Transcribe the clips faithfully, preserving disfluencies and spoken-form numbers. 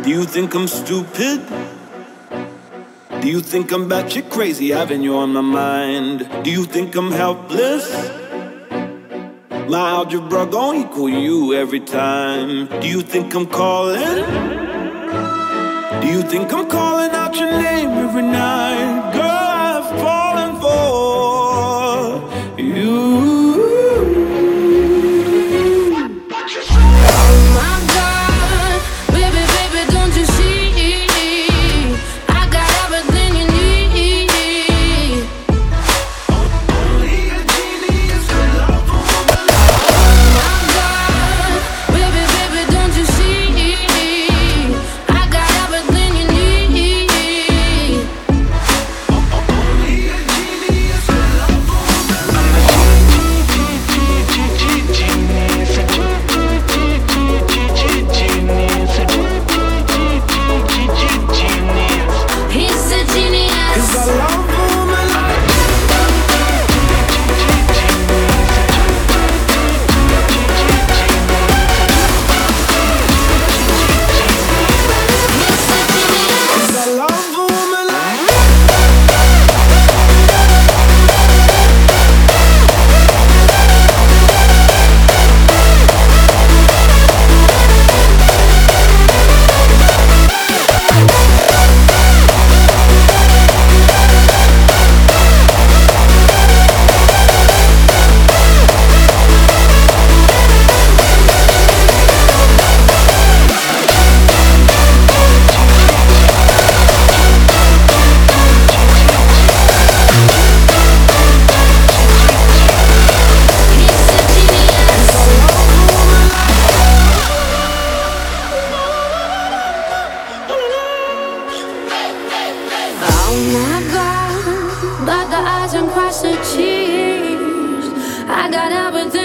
Do you think I'm stupid? Do you think I'm batshit crazy having you on my mind? Do you think I'm helpless? My algebra gon' equal you every time. Do you think I'm calling? Do you think I'm calling out your name every night? Girl, I've fallen for you.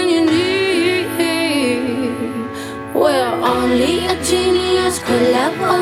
Only a genius could love